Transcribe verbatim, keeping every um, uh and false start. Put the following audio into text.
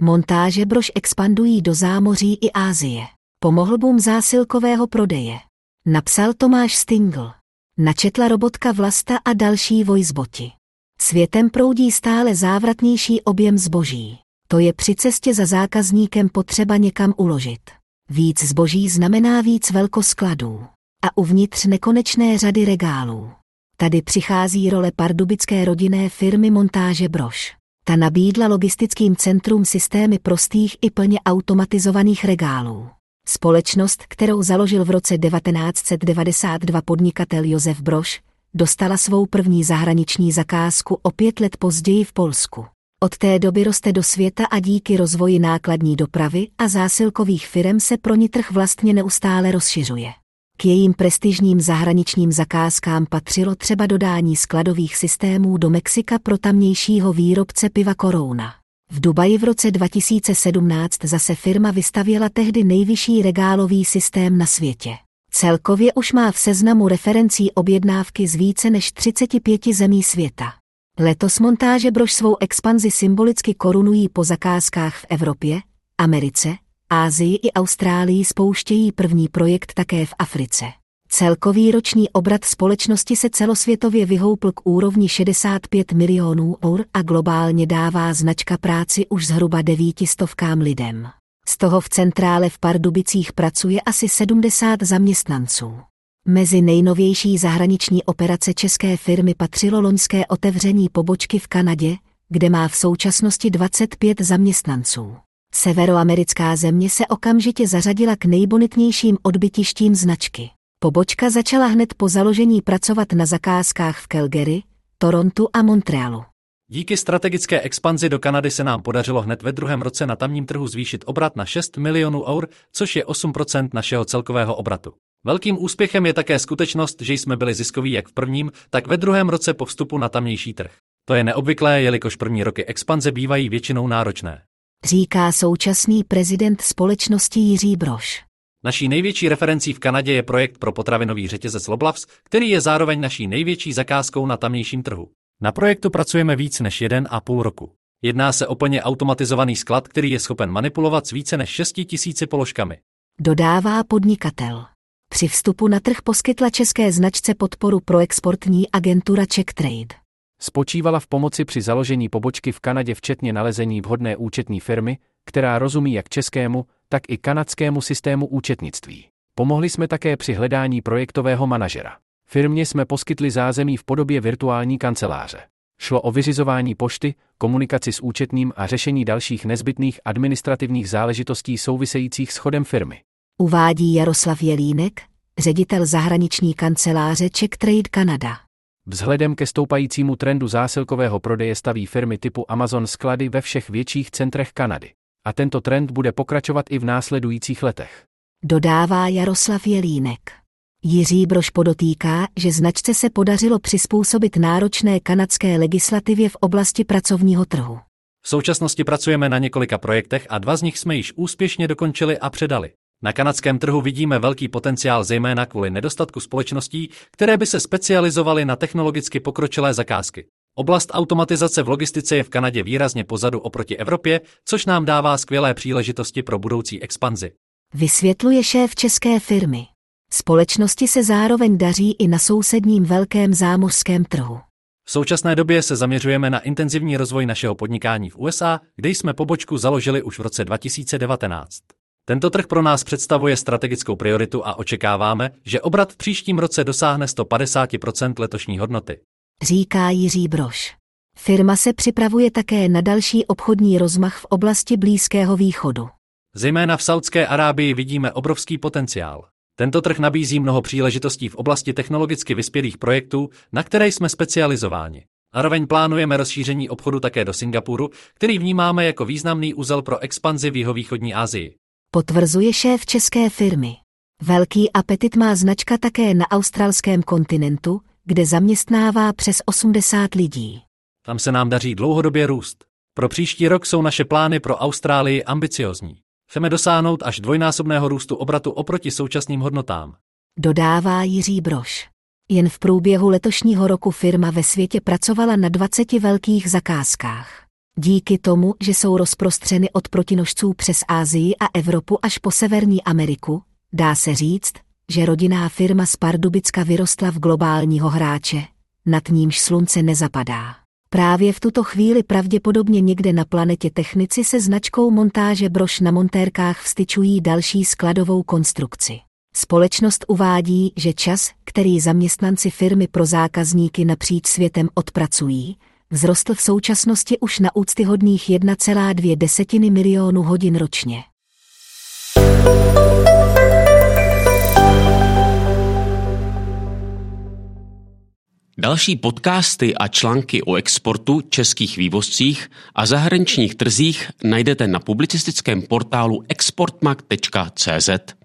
Montáže Brož expandují do zámoří i Asie. Pomohl boom zásilkového prodeje. Napsal Tomáš Stingl. Načetla robotka Vlasta a další voiceboti. Světem proudí stále závratnější objem zboží. To je při cestě za zákazníkem potřeba někam uložit. Víc zboží znamená víc velkoskladů. A uvnitř nekonečné řady regálů. Tady přichází role pardubické rodinné firmy Montáže Brož. Ta nabídla logistickým centrům systémy prostých i plně automatizovaných regálů. Společnost, kterou založil v roce devatenáct set devadesát dva podnikatel Josef Brož, dostala svou první zahraniční zakázku o pět let později v Polsku. Od té doby roste do světa a díky rozvoji nákladní dopravy a zásilkových firem se pro ní trh vlastně neustále rozšiřuje. K jejím prestižním zahraničním zakázkám patřilo třeba dodání skladových systémů do Mexika pro tamnějšího výrobce piva Corona. V Dubaji v roce dva tisíce sedmnáct zase firma vystavěla tehdy nejvyšší regálový systém na světě. Celkově už má v seznamu referencí objednávky z více než třiceti pěti zemí světa. Letos Montáže Brož svou expanzi symbolicky korunují po zakázkách v Evropě, Americe, Asii i Austrálii, spouštějí první projekt také v Africe. Celkový roční obrat společnosti se celosvětově vyhoupl k úrovni šedesát pět milionů eur a globálně dává značka práci už zhruba devítistovkám lidem. Z toho v centrále v Pardubicích pracuje asi sedmdesát zaměstnanců. Mezi nejnovější zahraniční operace české firmy patřilo loňské otevření pobočky v Kanadě, kde má v současnosti dvacet pět zaměstnanců. Severoamerická země se okamžitě zařadila k nejbonitnějším odbytištím značky. Pobočka začala hned po založení pracovat na zakázkách v Calgary, Torontu a Montrealu. Díky strategické expanzi do Kanady se nám podařilo hned ve druhém roce na tamním trhu zvýšit obrat na šest milionů eur, což je osm procent našeho celkového obratu. Velkým úspěchem je také skutečnost, že jsme byli ziskoví jak v prvním, tak ve druhém roce po vstupu na tamnější trh. To je neobvyklé, jelikož první roky expanze bývají většinou náročné. Říká současný prezident společnosti Jiří Brož. Naší největší referencí v Kanadě je projekt pro potravinový řetězec Loblavs, který je zároveň naší největší zakázkou na tamnějším trhu. Na projektu pracujeme víc než jeden a půl roku. Jedná se o plně automatizovaný sklad, který je schopen manipulovat s více než šesti tisíci položkami. Dodává podnikatel. Při vstupu na trh poskytla české značce podporu proexportní agentura Czech Trade. Spočívala v pomoci při založení pobočky v Kanadě včetně nalezení vhodné účetní firmy, která rozumí jak českému, tak i kanadskému systému účetnictví. Pomohli jsme také při hledání projektového manažera. Firmě jsme poskytli zázemí v podobě virtuální kanceláře. Šlo o vyřizování pošty, komunikaci s účetním a řešení dalších nezbytných administrativních záležitostí souvisejících s chodem firmy. Uvádí Jaroslav Jelínek, ředitel zahraniční kanceláře Czech Trade Canada. Vzhledem ke stoupajícímu trendu zásilkového prodeje staví firmy typu Amazon sklady ve všech větších centrech Kanady. A tento trend bude pokračovat i v následujících letech. Dodává Jaroslav Jelínek. Jiří Brož podotýká, že značce se podařilo přizpůsobit náročné kanadské legislativě v oblasti pracovního trhu. V současnosti pracujeme na několika projektech a dva z nich jsme již úspěšně dokončili a předali. Na kanadském trhu vidíme velký potenciál zejména kvůli nedostatku společností, které by se specializovaly na technologicky pokročilé zakázky. Oblast automatizace v logistice je v Kanadě výrazně pozadu oproti Evropě, což nám dává skvělé příležitosti pro budoucí expanzi. Vysvětluje šéf české firmy. Společnosti se zároveň daří i na sousedním velkém zámořském trhu. V současné době se zaměřujeme na intenzivní rozvoj našeho podnikání v U S A, kde jsme pobočku založili už v roce dva tisíce devatenáct. Tento trh pro nás představuje strategickou prioritu a očekáváme, že obrat v příštím roce dosáhne sto padesát procent letošní hodnoty. Říká Jiří Brož. Firma se připravuje také na další obchodní rozmach v oblasti Blízkého východu. Zejména v Saudské Arábii vidíme obrovský potenciál. Tento trh nabízí mnoho příležitostí v oblasti technologicky vyspělých projektů, na které jsme specializováni. Zároveň plánujeme rozšíření obchodu také do Singapuru, který vnímáme jako významný úzel pro expanzi v jihovýchodní Asii. Potvrzuje šéf české firmy. Velký apetit má značka také na australském kontinentu, kde zaměstnává přes osmdesát lidí. Tam se nám daří dlouhodobě růst. Pro příští rok jsou naše plány pro Austrálii ambiciózní. Chceme dosáhnout až dvojnásobného růstu obratu oproti současným hodnotám. Dodává Jiří Brož. Jen v průběhu letošního roku firma ve světě pracovala na dvaceti velkých zakázkách. Díky tomu, že jsou rozprostřeny od protinožců přes Asii a Evropu až po Severní Ameriku, dá se říct, že rodinná firma z Pardubicka vyrostla v globálního hráče, nad nímž slunce nezapadá. Právě v tuto chvíli pravděpodobně někde na planetě technici se značkou montáže brož na montérkách vstyčují další skladovou konstrukci. Společnost uvádí, že čas, který zaměstnanci firmy pro zákazníky napříč světem odpracují, vzrostl v současnosti už na úctyhodných jedna celá dvě desetiny milionu hodin ročně. Další podcasty a články o exportu, českých vývozcích a zahraničních trzích najdete na publicistickém portálu exportmag tečka cé zet.